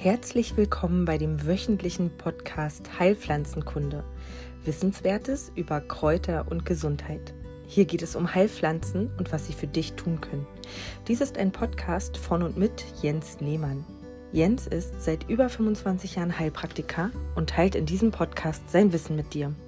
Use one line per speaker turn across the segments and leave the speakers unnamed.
Herzlich willkommen bei dem wöchentlichen Podcast Heilpflanzenkunde. Wissenswertes über Kräuter und Gesundheit. Hier geht es um Heilpflanzen und was sie für dich tun können. Dies ist ein Podcast von und mit Jens Lehmann. Jens ist seit über 25 Jahren Heilpraktiker und teilt in diesem Podcast sein Wissen mit dir.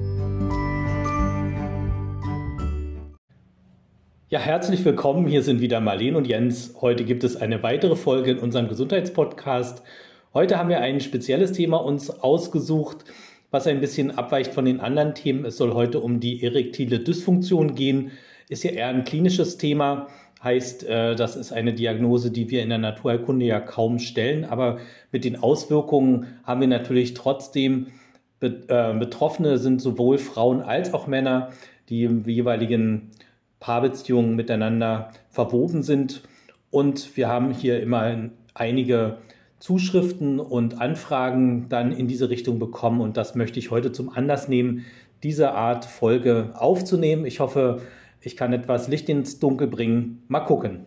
Ja, herzlich willkommen. Hier sind wieder Marlene und Jens. Heute gibt es eine weitere Folge in unserem Gesundheitspodcast. Heute haben wir ein spezielles Thema uns ausgesucht, was ein bisschen abweicht von den anderen Themen. Es soll heute um die erektile Dysfunktion gehen. Ist ja eher ein klinisches Thema. Heißt, das ist eine Diagnose, die wir in der Naturheilkunde ja kaum stellen. Aber mit den Auswirkungen haben wir natürlich trotzdem Betroffene sind sowohl Frauen als auch Männer, die im jeweiligen Paarbeziehungen miteinander verwoben sind. Und wir haben hier immer einige Zuschriften und Anfragen dann in diese Richtung bekommen. Und das möchte ich heute zum Anlass nehmen, diese Art Folge aufzunehmen. Ich hoffe, ich kann etwas Licht ins Dunkel bringen. Mal gucken.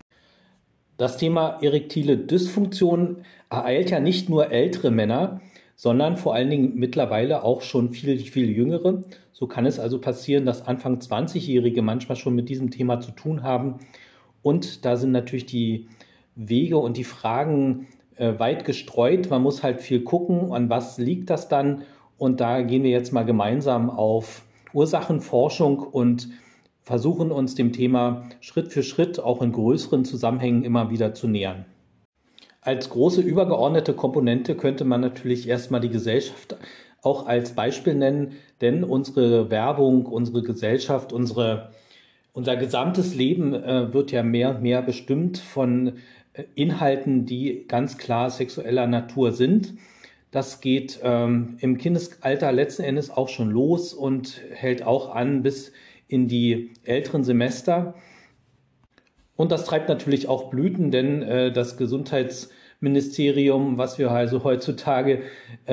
Das Thema erektile Dysfunktion ereilt ja nicht nur ältere Männer, sondern vor allen Dingen mittlerweile auch schon viel jüngere. So kann es also passieren, dass Anfang 20-Jährige manchmal schon mit diesem Thema zu tun haben. Und da sind natürlich die Wege und die Fragen weit gestreut. Man muss halt viel gucken, an was liegt das dann. Und da gehen wir jetzt mal gemeinsam auf Ursachenforschung und versuchen uns dem Thema Schritt für Schritt auch in größeren Zusammenhängen immer wieder zu nähern. Als große übergeordnete Komponente könnte man natürlich erstmal die Gesellschaft auch als Beispiel nennen, denn unsere Werbung, unsere Gesellschaft, unser gesamtes Leben wird ja mehr und mehr bestimmt von Inhalten, die ganz klar sexueller Natur sind. Das geht im Kindesalter letzten Endes auch schon los und hält auch an bis in die älteren Semester. Und das treibt natürlich auch Blüten, denn das Gesundheitsministerium, was wir also heutzutage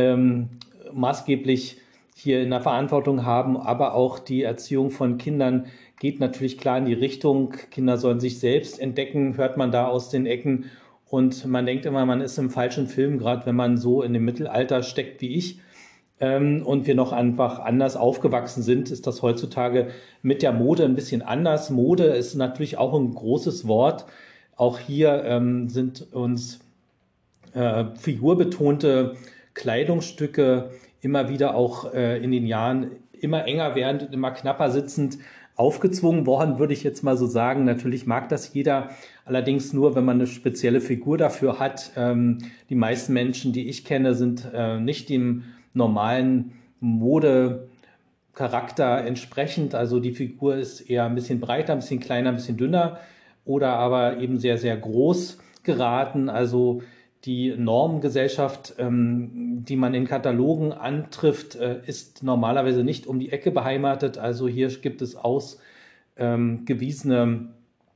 maßgeblich hier in der Verantwortung haben, aber auch die Erziehung von Kindern geht natürlich klar in die Richtung. Kinder sollen sich selbst entdecken, hört man da aus den Ecken. Und man denkt immer, man ist im falschen Film, gerade wenn man so in dem Mittelalter steckt wie ich. Und wir noch einfach anders aufgewachsen sind, ist das heutzutage mit der Mode ein bisschen anders. Mode ist natürlich auch ein großes Wort. Auch hier sind uns figurbetonte Kleidungsstücke immer wieder auch in den Jahren immer enger werdend und immer knapper sitzend aufgezwungen worden, würde ich jetzt mal so sagen. Natürlich mag das jeder, allerdings nur, wenn man eine spezielle Figur dafür hat. Die meisten Menschen, die ich kenne, sind nicht dem normalen Modecharakter entsprechend. Also die Figur ist eher ein bisschen breiter, ein bisschen kleiner, ein bisschen dünner oder aber eben sehr, sehr groß geraten. Also die Normgesellschaft, die man in Katalogen antrifft, ist normalerweise nicht um die Ecke beheimatet. Also hier gibt es ausgewiesene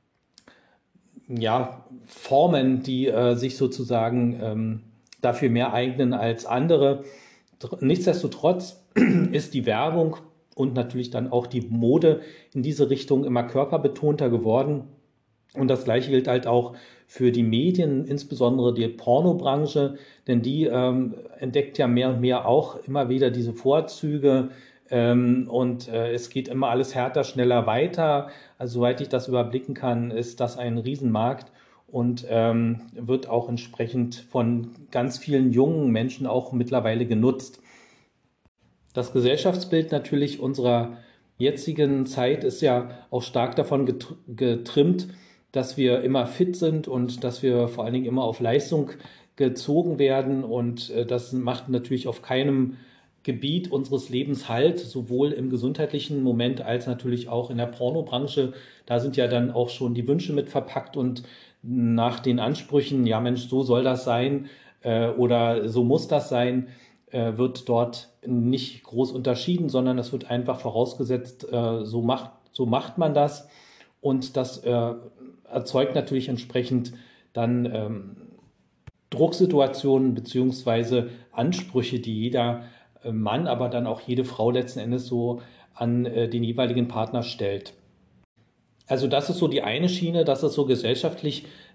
Formen, die sich sozusagen dafür mehr eignen als andere. Nichtsdestotrotz ist die Werbung und natürlich dann auch die Mode in diese Richtung immer körperbetonter geworden. Und das Gleiche gilt halt auch für die Medien, insbesondere die Pornobranche, denn die entdeckt ja mehr und mehr auch immer wieder diese Vorzüge und es geht immer alles härter, schneller weiter. Also soweit ich das überblicken kann, ist das ein Riesenmarkt und wird auch entsprechend von ganz vielen jungen Menschen auch mittlerweile genutzt. Das Gesellschaftsbild natürlich unserer jetzigen Zeit ist ja auch stark davon getrimmt, dass wir immer fit sind und dass wir vor allen Dingen immer auf Leistung gezogen werden. Und das macht natürlich auf keinem Gebiet unseres Lebens Halt, sowohl im gesundheitlichen Moment als natürlich auch in der Pornobranche. Da sind ja dann auch schon die Wünsche mit verpackt und nach den Ansprüchen, ja Mensch, so soll das sein oder so muss das sein, wird dort nicht groß unterschieden, sondern es wird einfach vorausgesetzt, so macht man das. Und das erzeugt natürlich entsprechend dann Drucksituationen beziehungsweise Ansprüche, die jeder Mann, aber dann auch jede Frau letzten Endes so an den jeweiligen Partner stellt. Also das ist so die eine Schiene, das ist so gesellschaftlich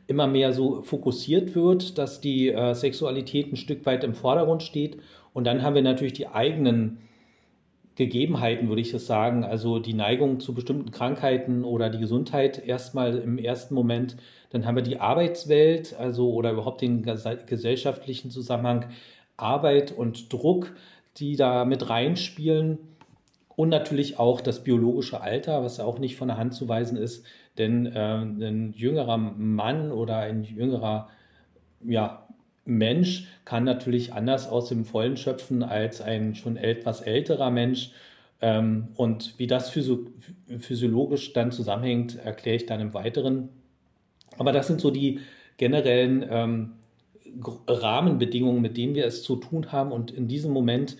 immer mehr so fokussiert wird, dass die Sexualität ein Stück weit im Vordergrund steht. Und dann haben wir natürlich die eigenen Gegebenheiten, würde ich das sagen, also die Neigung zu bestimmten Krankheiten oder die Gesundheit erstmal im ersten Moment. Dann haben wir die Arbeitswelt, also oder überhaupt den gesellschaftlichen Zusammenhang Arbeit und Druck, die da mit reinspielen. Und natürlich auch das biologische Alter, was ja auch nicht von der Hand zu weisen ist, denn ein jüngerer Mann oder ein jüngerer ja, Mensch kann natürlich anders aus dem Vollen schöpfen als ein schon etwas älterer Mensch. Und wie das physiologisch dann zusammenhängt, erkläre ich dann im Weiteren. Aber das sind so die generellen Rahmenbedingungen, mit denen wir es zu tun haben. Und in diesem Moment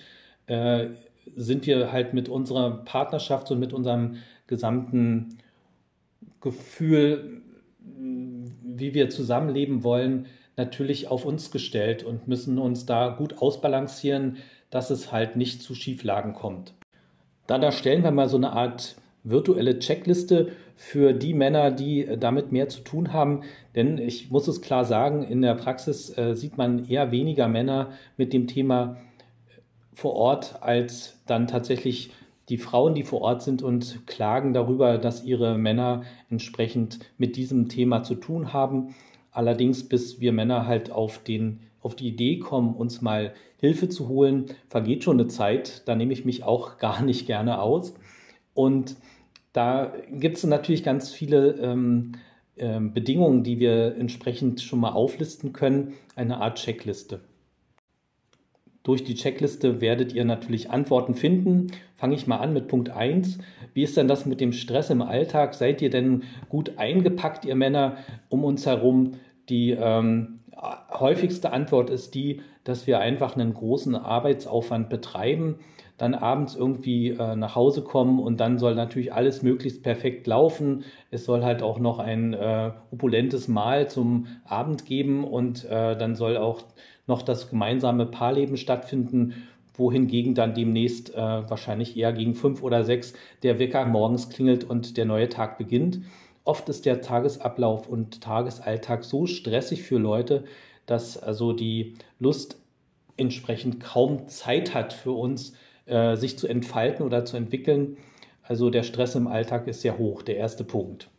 sind wir halt mit unserer Partnerschaft und mit unserem gesamten Gefühl, wie wir zusammenleben wollen, natürlich auf uns gestellt und müssen uns da gut ausbalancieren, dass es halt nicht zu Schieflagen kommt. Da stellen wir mal so eine Art virtuelle Checkliste für die Männer, die damit mehr zu tun haben. Denn ich muss es klar sagen, in der Praxis sieht man eher weniger Männer mit dem Thema vor Ort als dann tatsächlich die Frauen, die vor Ort sind und klagen darüber, dass ihre Männer entsprechend mit diesem Thema zu tun haben. Allerdings, bis wir Männer halt auf die Idee kommen, uns mal Hilfe zu holen, vergeht schon eine Zeit. Da nehme ich mich auch gar nicht gerne aus. Und da gibt es natürlich ganz viele Bedingungen, die wir entsprechend schon mal auflisten können. Eine Art Checkliste. Durch die Checkliste werdet ihr natürlich Antworten finden. Fange ich mal an mit Punkt 1. Wie ist denn das mit dem Stress im Alltag? Seid ihr denn gut eingepackt, ihr Männer, um uns herum? Die häufigste Antwort ist die, dass wir einfach einen großen Arbeitsaufwand betreiben, dann abends irgendwie nach Hause kommen und dann soll natürlich alles möglichst perfekt laufen. Es soll halt auch noch ein opulentes Mahl zum Abend geben und dann soll auch noch das gemeinsame Paarleben stattfinden, wohingegen dann demnächst wahrscheinlich eher gegen 5 oder 6 der Wecker morgens klingelt und der neue Tag beginnt. Oft ist der Tagesablauf und Tagesalltag so stressig für Leute, dass also die Lust entsprechend kaum Zeit hat für uns, sich zu entfalten oder zu entwickeln. Also der Stress im Alltag ist sehr hoch, der erste Punkt.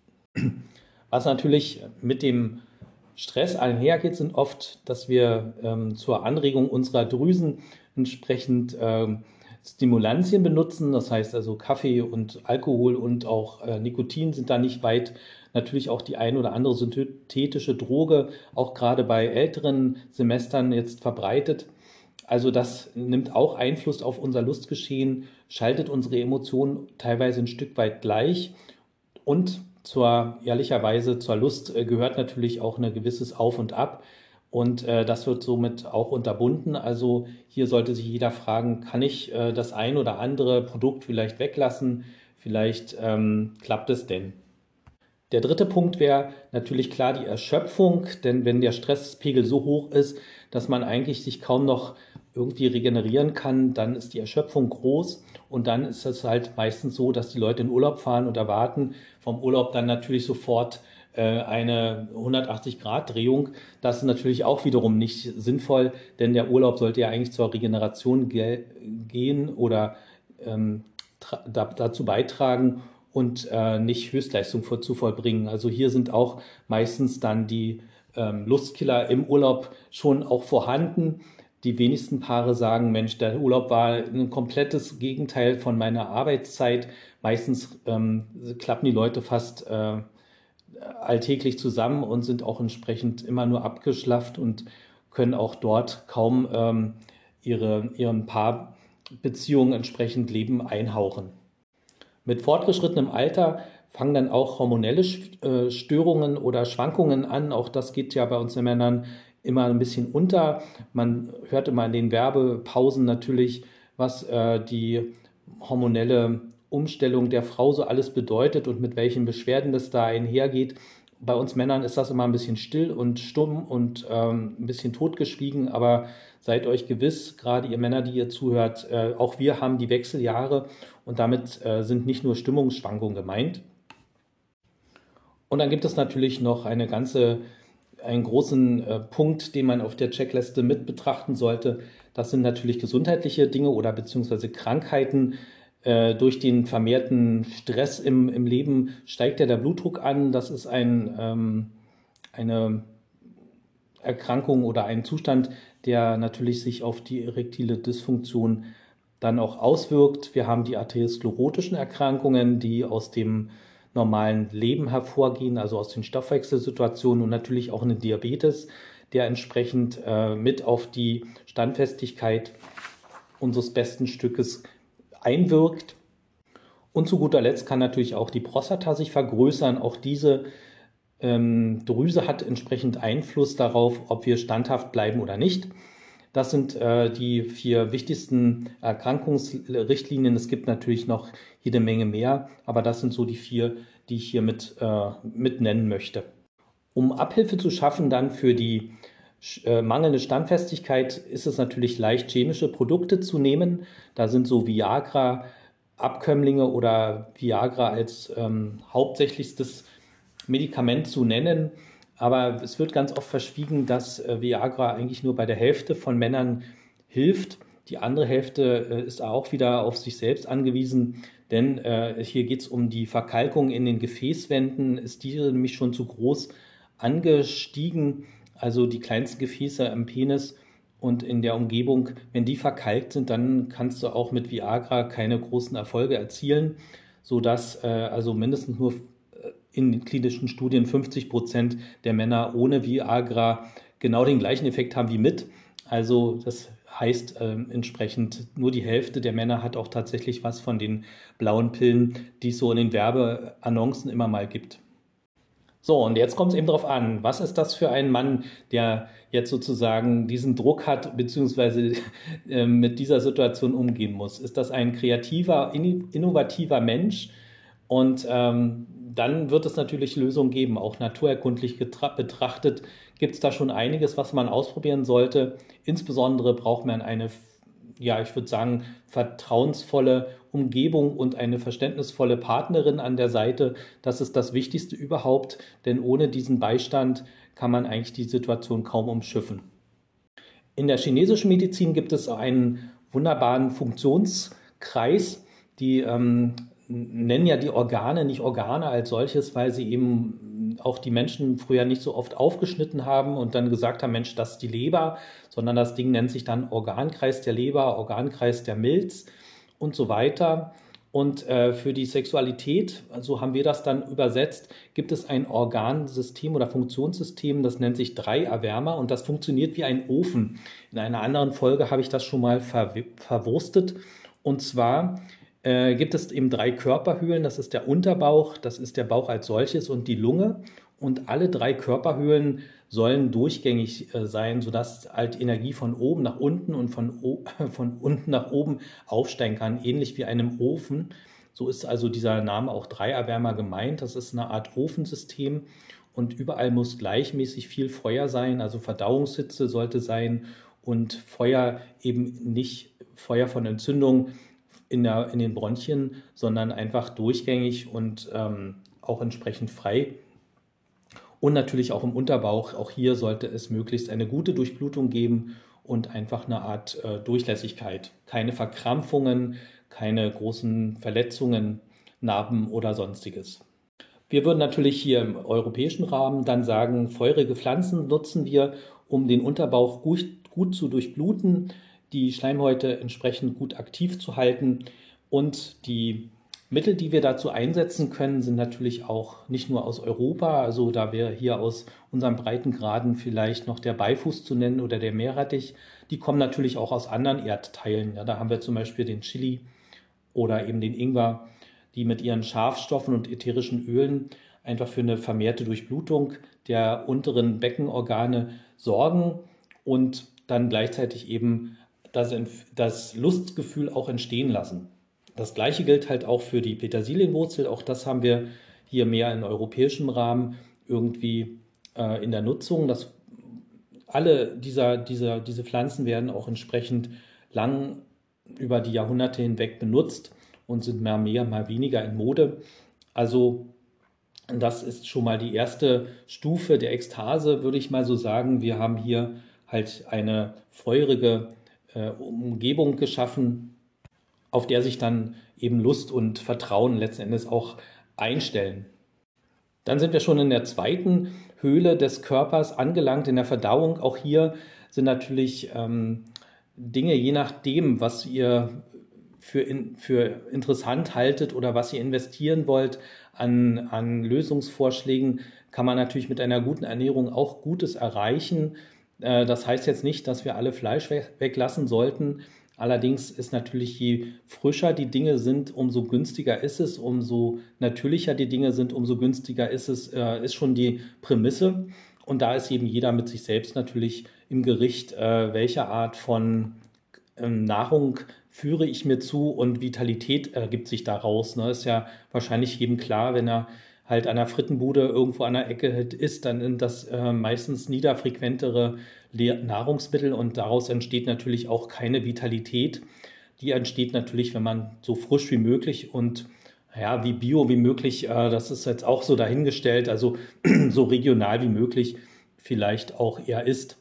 Was natürlich mit dem Stress einhergeht, sind oft, dass wir zur Anregung unserer Drüsen entsprechend Stimulantien benutzen. Das heißt also Kaffee und Alkohol und auch Nikotin sind da nicht weit. Natürlich auch die ein oder andere synthetische Droge, auch gerade bei älteren Semestern jetzt verbreitet. Also das nimmt auch Einfluss auf unser Lustgeschehen, schaltet unsere Emotionen teilweise ein Stück weit gleich und ehrlicherweise zur Lust gehört natürlich auch ein gewisses Auf und Ab und das wird somit auch unterbunden. Also hier sollte sich jeder fragen, kann ich das ein oder andere Produkt vielleicht weglassen? Vielleicht klappt es denn. Der dritte Punkt wäre natürlich klar die Erschöpfung, denn wenn der Stresspegel so hoch ist, dass man eigentlich sich kaum noch irgendwie regenerieren kann, dann ist die Erschöpfung groß und dann ist es halt meistens so, dass die Leute in Urlaub fahren und erwarten vom Urlaub dann natürlich sofort eine 180-Grad-Drehung. Das ist natürlich auch wiederum nicht sinnvoll, denn der Urlaub sollte ja eigentlich zur Regeneration gehen oder dazu beitragen und nicht Höchstleistung zu vollbringen. Also hier sind auch meistens dann die Lustkiller im Urlaub schon auch vorhanden. Die wenigsten Paare sagen, Mensch, der Urlaub war ein komplettes Gegenteil von meiner Arbeitszeit. Meistens klappen die Leute fast alltäglich zusammen und sind auch entsprechend immer nur abgeschlafft und können auch dort kaum ihren Paarbeziehungen entsprechend Leben einhauchen. Mit fortgeschrittenem Alter fangen dann auch hormonelle Störungen oder Schwankungen an. Auch das geht ja bei uns Männern immer ein bisschen unter. Man hört immer in den Werbepausen natürlich, was die hormonelle Umstellung der Frau so alles bedeutet und mit welchen Beschwerden das da einhergeht. Bei uns Männern ist das immer ein bisschen still und stumm und ein bisschen totgeschwiegen, aber seid euch gewiss, gerade ihr Männer, die ihr zuhört, auch wir haben die Wechseljahre und damit sind nicht nur Stimmungsschwankungen gemeint. Und dann gibt es natürlich noch eine ganze einen großen Punkt, den man auf der Checkliste mit betrachten sollte. Das sind natürlich gesundheitliche Dinge oder beziehungsweise Krankheiten. Durch den vermehrten Stress im Leben steigt ja der Blutdruck an. Das ist eine Erkrankung oder ein Zustand, der natürlich sich auf die erektile Dysfunktion dann auch auswirkt. Wir haben die arteriosklerotischen Erkrankungen, die aus dem normalen Leben hervorgehen, also aus den Stoffwechselsituationen, und natürlich auch einen Diabetes, der entsprechend mit auf die Standfestigkeit unseres besten Stückes einwirkt. Und zu guter Letzt kann natürlich auch die Prostata sich vergrößern. Auch diese Drüse hat entsprechend Einfluss darauf, ob wir standhaft bleiben oder nicht. Das sind die 4 wichtigsten Erkrankungsrichtlinien. Es gibt natürlich noch jede Menge mehr, aber das sind so die 4, die ich hier mit nennen möchte. Um Abhilfe zu schaffen dann für die mangelnde Standfestigkeit, ist es natürlich leicht, chemische Produkte zu nehmen. Da sind so Viagra, Abkömmlinge oder Viagra als hauptsächlichstes Medikament zu nennen. Aber es wird ganz oft verschwiegen, dass Viagra eigentlich nur bei der Hälfte von Männern hilft. Die andere Hälfte ist auch wieder auf sich selbst angewiesen, denn hier geht es um die Verkalkung in den Gefäßwänden. Ist diese nämlich schon zu groß angestiegen, also die kleinsten Gefäße am Penis und in der Umgebung, wenn die verkalkt sind, dann kannst du auch mit Viagra keine großen Erfolge erzielen, sodass also mindestens nur in den klinischen Studien 50% der Männer ohne Viagra genau den gleichen Effekt haben wie mit. Also das heißt entsprechend, nur die Hälfte der Männer hat auch tatsächlich was von den blauen Pillen, die es so in den Werbeannoncen immer mal gibt. So, und jetzt kommt es eben darauf an, was ist das für ein Mann, der jetzt sozusagen diesen Druck hat, beziehungsweise mit dieser Situation umgehen muss. Ist das ein kreativer, innovativer Mensch? Und dann wird es natürlich Lösungen geben. Auch naturerkundlich betrachtet gibt es da schon einiges, was man ausprobieren sollte. Insbesondere braucht man eine, ja, ich würde sagen, vertrauensvolle Umgebung und eine verständnisvolle Partnerin an der Seite. Das ist das Wichtigste überhaupt, denn ohne diesen Beistand kann man eigentlich die Situation kaum umschiffen. In der chinesischen Medizin gibt es einen wunderbaren Funktionskreis, die nennen ja die Organe nicht Organe als solches, weil sie eben auch die Menschen früher nicht so oft aufgeschnitten haben und dann gesagt haben, Mensch, das ist die Leber, sondern das Ding nennt sich dann Organkreis der Leber, Organkreis der Milz und so weiter. Und für die Sexualität, so haben wir das dann übersetzt, gibt es ein Organsystem oder Funktionssystem, das nennt sich Dreierwärmer und das funktioniert wie ein Ofen. In einer anderen Folge habe ich das schon mal verwurstet. Und zwar gibt es eben 3 Körperhöhlen, das ist der Unterbauch, das ist der Bauch als solches und die Lunge. Und alle 3 Körperhöhlen sollen durchgängig sein, sodass halt Energie von oben nach unten und von unten nach oben aufsteigen kann, ähnlich wie einem Ofen. So ist also dieser Name auch Dreierwärmer gemeint. Das ist eine Art Ofensystem und überall muss gleichmäßig viel Feuer sein, also Verdauungshitze sollte sein und Feuer eben nicht Feuer von Entzündung in den Bronchien, sondern einfach durchgängig und auch entsprechend frei. Und natürlich auch im Unterbauch. Auch hier sollte es möglichst eine gute Durchblutung geben und einfach eine Art Durchlässigkeit. Keine Verkrampfungen, keine großen Verletzungen, Narben oder sonstiges. Wir würden natürlich hier im europäischen Rahmen dann sagen, feurige Pflanzen nutzen wir, um den Unterbauch gut zu durchbluten, die Schleimhäute entsprechend gut aktiv zu halten. Und die Mittel, die wir dazu einsetzen können, sind natürlich auch nicht nur aus Europa, also da wäre hier aus unseren Breitengraden vielleicht noch der Beifuß zu nennen oder der Meerrettich. Die kommen natürlich auch aus anderen Erdteilen. Ja, da haben wir zum Beispiel den Chili oder eben den Ingwer, die mit ihren Schafstoffen und ätherischen Ölen einfach für eine vermehrte Durchblutung der unteren Beckenorgane sorgen und dann gleichzeitig eben das Lustgefühl auch entstehen lassen. Das Gleiche gilt halt auch für die Petersilienwurzel. Auch das haben wir hier mehr in europäischem Rahmen irgendwie in der Nutzung. Alle diese Pflanzen werden auch entsprechend lang über die Jahrhunderte hinweg benutzt und sind mal mehr, mal weniger in Mode. Also Das ist schon mal die erste Stufe der Ekstase, würde ich mal so sagen. Wir haben hier halt eine feurige Umgebung geschaffen, auf der sich dann eben Lust und Vertrauen letzten Endes auch einstellen. Dann sind wir schon in der zweiten Höhle des Körpers angelangt, in der Verdauung. Auch hier sind natürlich Dinge, je nachdem, was ihr für interessant haltet oder was ihr investieren wollt an Lösungsvorschlägen, kann man natürlich mit einer guten Ernährung auch Gutes erreichen. Das heißt jetzt nicht, dass wir alle Fleisch weglassen sollten. Allerdings ist natürlich, je frischer die Dinge sind, umso günstiger ist es, umso natürlicher die Dinge sind, umso günstiger ist es, ist schon die Prämisse. Und da ist eben jeder mit sich selbst natürlich im Gericht, welche Art von Nahrung führe ich mir zu und Vitalität ergibt sich daraus. Ne? Ist ja wahrscheinlich jedem klar, wenn er halt an einer Frittenbude irgendwo an der Ecke isst, dann sind das meistens niederfrequentere Nahrungsmittel und daraus entsteht natürlich auch keine Vitalität. Die entsteht natürlich, wenn man so frisch wie möglich und ja, wie bio wie möglich, das ist jetzt auch so dahingestellt, also so regional wie möglich vielleicht auch eher isst.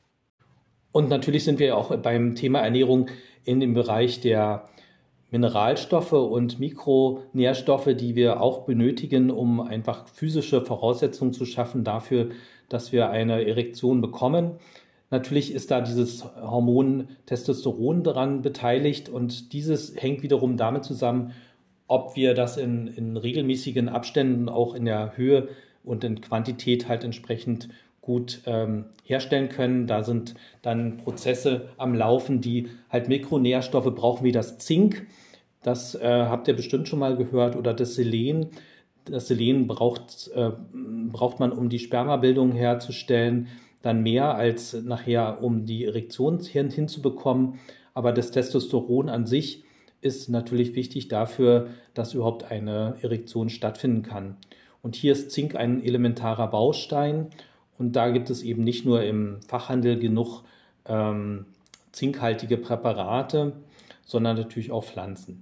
Und natürlich sind wir auch beim Thema Ernährung in dem Bereich der Mineralstoffe und Mikronährstoffe, die wir auch benötigen, um einfach physische Voraussetzungen zu schaffen dafür, dass wir eine Erektion bekommen. Natürlich ist da dieses Hormon Testosteron daran beteiligt und dieses hängt wiederum damit zusammen, ob wir das in regelmäßigen Abständen auch in der Höhe und in Quantität halt entsprechend gut herstellen können. Da sind dann Prozesse am Laufen, die halt Mikronährstoffe brauchen, wie das Zink. Das habt ihr bestimmt schon mal gehört. Oder das Selen. Das Selen braucht man, um die Spermabildung herzustellen, dann mehr als nachher, um die Erektion hinzubekommen. Aber das Testosteron an sich ist natürlich wichtig dafür, dass überhaupt eine Erektion stattfinden kann. Und hier ist Zink ein elementarer Baustein. Und da gibt es eben nicht nur im Fachhandel genug zinkhaltige Präparate, sondern natürlich auch Pflanzen.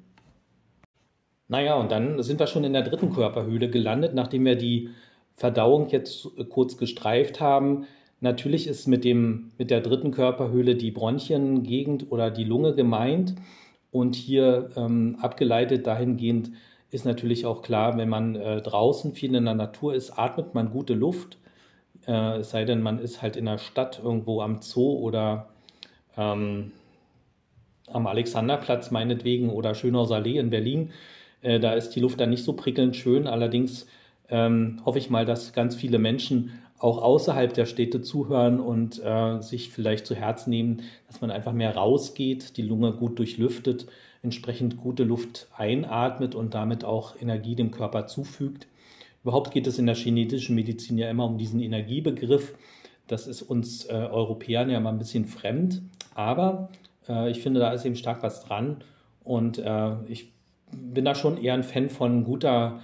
Naja, und dann sind wir schon in der dritten Körperhöhle gelandet, nachdem wir die Verdauung jetzt kurz gestreift haben. Natürlich ist mit der dritten Körperhöhle die Bronchiengegend oder die Lunge gemeint. Und hier abgeleitet dahingehend ist natürlich auch klar, wenn man draußen viel in der Natur ist, atmet man gute Luft. Es sei denn, man ist halt in der Stadt irgendwo am Zoo oder am Alexanderplatz meinetwegen oder Schönhauser Allee in Berlin. Da ist die Luft dann nicht so prickelnd schön. Allerdings hoffe ich mal, dass ganz viele Menschen auch außerhalb der Städte zuhören und sich vielleicht zu Herzen nehmen, dass man einfach mehr rausgeht, die Lunge gut durchlüftet, entsprechend gute Luft einatmet und damit auch Energie dem Körper zufügt. Überhaupt geht es in der chinesischen Medizin ja immer um diesen Energiebegriff. Das ist uns Europäern ja mal ein bisschen fremd, aber ich finde, da ist eben stark was dran und ich bin da schon eher ein Fan von guter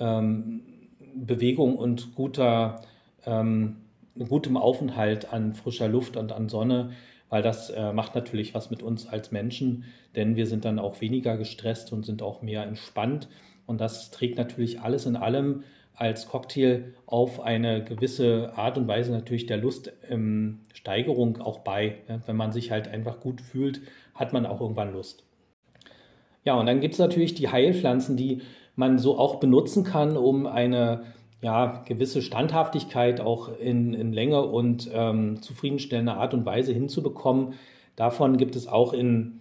Bewegung und gutem Aufenthalt an frischer Luft und an Sonne, weil das macht natürlich was mit uns als Menschen, denn wir sind dann auch weniger gestresst und sind auch mehr entspannt und das trägt natürlich alles in allem als Cocktail auf eine gewisse Art und Weise natürlich der Luststeigerung auch bei. Ja, wenn man sich halt einfach gut fühlt, hat man auch irgendwann Lust. Ja, und dann gibt es natürlich die Heilpflanzen, die man so auch benutzen kann, um eine gewisse Standhaftigkeit auch in Länge und zufriedenstellender Art und Weise hinzubekommen. Davon gibt es auch in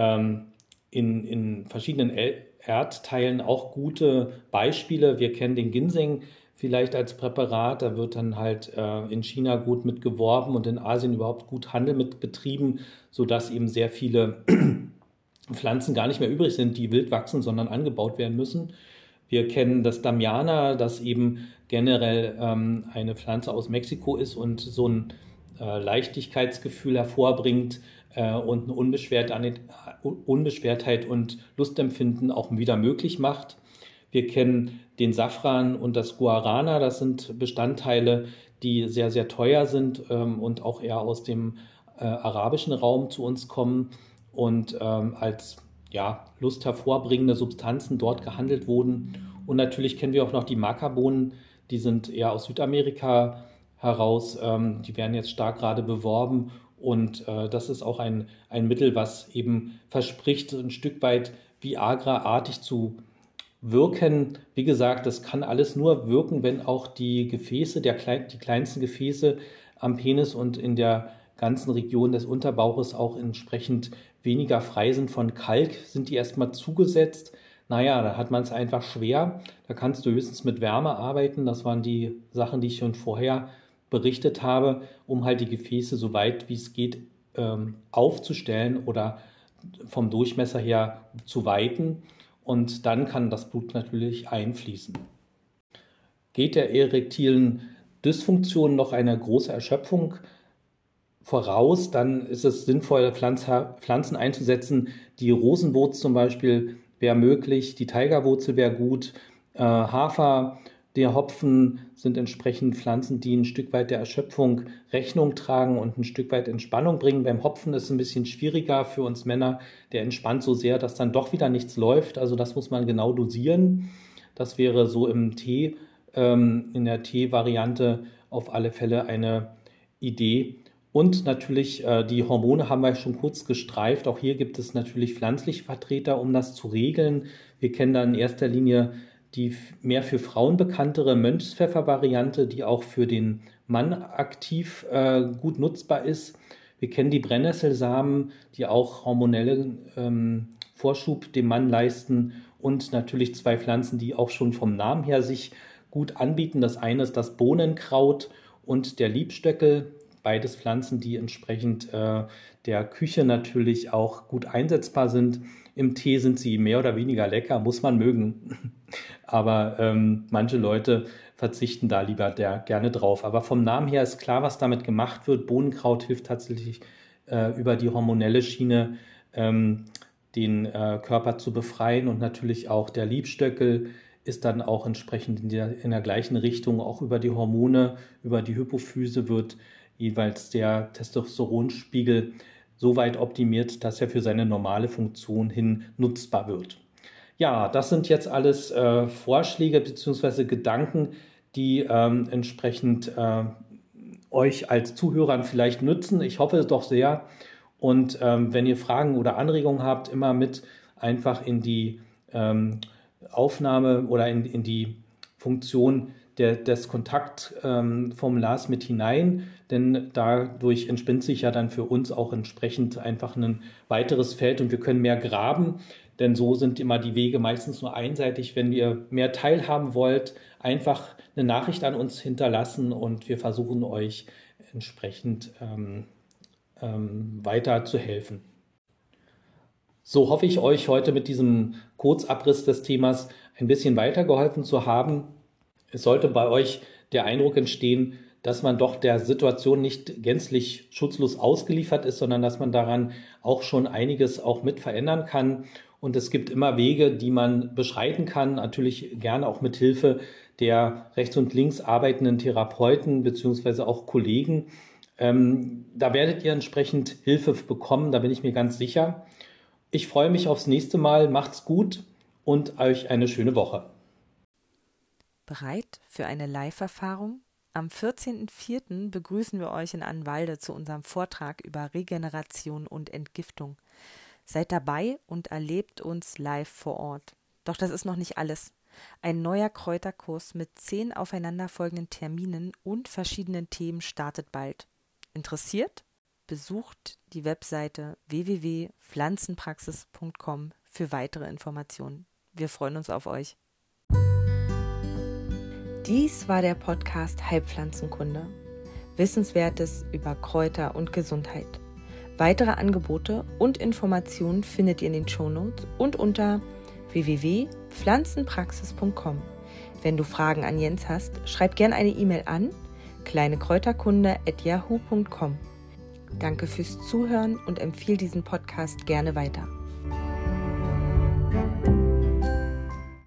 verschiedenen Erdteilen auch gute Beispiele. Wir kennen den Ginseng vielleicht als Präparat, da wird dann halt in China gut mit geworben und in Asien überhaupt gut Handel mit betrieben, sodass eben sehr viele Pflanzen gar nicht mehr übrig sind, die wild wachsen, sondern angebaut werden müssen. Wir kennen das Damiana, das eben generell eine Pflanze aus Mexiko ist und so ein Leichtigkeitsgefühl hervorbringt und eine Unbeschwertheit und Lustempfinden auch wieder möglich macht. Wir kennen den Safran und das Guarana, das sind Bestandteile, die sehr, sehr teuer sind und auch eher aus dem arabischen Raum zu uns kommen und als Lust hervorbringende Substanzen dort gehandelt wurden. Und natürlich kennen wir auch noch die Maca-Bohnen, Die sind eher aus Südamerika heraus. Die werden jetzt stark gerade beworben. Und das ist auch ein Mittel, was eben verspricht, ein Stück weit Viagra-artig zu wirken. Wie gesagt, das kann alles nur wirken, wenn auch die Gefäße, die kleinsten Gefäße am Penis und in der ganzen Region des Unterbauches auch entsprechend weniger frei sind von Kalk, sind die erstmal zugesetzt. Naja, da hat man es einfach schwer. Da kannst du höchstens mit Wärme arbeiten. Das waren die Sachen, die ich schon vorher berichtet habe, um halt die Gefäße so weit wie es geht aufzustellen oder vom Durchmesser her zu weiten. Und dann kann das Blut natürlich einfließen. Geht der erektilen Dysfunktion noch eine große Erschöpfung voraus, dann ist es sinnvoll, Pflanzen einzusetzen. Die Rosenwurz zum Beispiel wäre möglich, die Tigerwurzel wäre gut, Hafer, der Hopfen sind entsprechend Pflanzen, die ein Stück weit der Erschöpfung Rechnung tragen und ein Stück weit Entspannung bringen. Beim Hopfen ist es ein bisschen schwieriger für uns Männer, der entspannt so sehr, dass dann doch wieder nichts läuft. Also das muss man genau dosieren. Das wäre so im Tee, in der Tee-Variante auf alle Fälle eine Idee. Und natürlich die Hormone haben wir schon kurz gestreift. Auch hier gibt es natürlich pflanzliche Vertreter, um das zu regeln. Wir kennen da in erster Linie die mehr für Frauen bekanntere Mönchspfeffer-Variante, die auch für den Mann aktiv gut nutzbar ist. Wir kennen die Brennnesselsamen, die auch hormonellen Vorschub dem Mann leisten. Und natürlich zwei Pflanzen, die auch schon vom Namen her sich gut anbieten. Das eine ist das Bohnenkraut und der Liebstöckel. Beides Pflanzen, die entsprechend der Küche natürlich auch gut einsetzbar sind. Im Tee sind sie mehr oder weniger lecker, muss man mögen. Aber manche Leute verzichten da lieber gerne drauf. Aber vom Namen her ist klar, was damit gemacht wird. Bohnenkraut hilft tatsächlich über die hormonelle Schiene den Körper zu befreien. Und natürlich auch der Liebstöckel ist dann auch entsprechend in der gleichen Richtung. Auch über die Hormone, über die Hypophyse wird jeweils der Testosteronspiegel so weit optimiert, dass er für seine normale Funktion hin nutzbar wird. Ja, das sind jetzt alles Vorschläge bzw. Gedanken, die entsprechend euch als Zuhörern vielleicht nützen. Ich hoffe es doch sehr. Und wenn ihr Fragen oder Anregungen habt, immer mit einfach in die Aufnahme oder in die Funktion des Kontaktformulars mit hinein, denn dadurch entspinnt sich ja dann für uns auch entsprechend einfach ein weiteres Feld und wir können mehr graben, denn so sind immer die Wege meistens nur einseitig. Wenn ihr mehr teilhaben wollt, einfach eine Nachricht an uns hinterlassen und wir versuchen euch entsprechend weiter zu helfen. So hoffe ich euch heute mit diesem Kurzabriss des Themas ein bisschen weitergeholfen zu haben. Es sollte bei euch der Eindruck entstehen, dass man doch der Situation nicht gänzlich schutzlos ausgeliefert ist, sondern dass man daran auch schon einiges auch mit verändern kann. Und es gibt immer Wege, die man beschreiten kann, natürlich gerne auch mit Hilfe der rechts und links arbeitenden Therapeuten beziehungsweise auch Kollegen. Da werdet ihr entsprechend Hilfe bekommen, da bin ich mir ganz sicher. Ich freue mich aufs nächste Mal, macht's gut und euch eine schöne Woche.
Bereit für eine Live-Erfahrung? Am 14.04. begrüßen wir euch in Annwalde zu unserem Vortrag über Regeneration und Entgiftung. Seid dabei und erlebt uns live vor Ort. Doch das ist noch nicht alles. Ein neuer Kräuterkurs mit 10 aufeinanderfolgenden Terminen und verschiedenen Themen startet bald. Interessiert? Besucht die Webseite www.pflanzenpraxis.com für weitere Informationen. Wir freuen uns auf euch. Dies war der Podcast Heilpflanzenkunde. Wissenswertes über Kräuter und Gesundheit. Weitere Angebote und Informationen findet ihr in den Shownotes und unter www.pflanzenpraxis.com. Wenn du Fragen an Jens hast, schreib gerne eine E-Mail an kleinekräuterkunde@yahoo.com. Danke fürs Zuhören und empfehle diesen Podcast gerne weiter.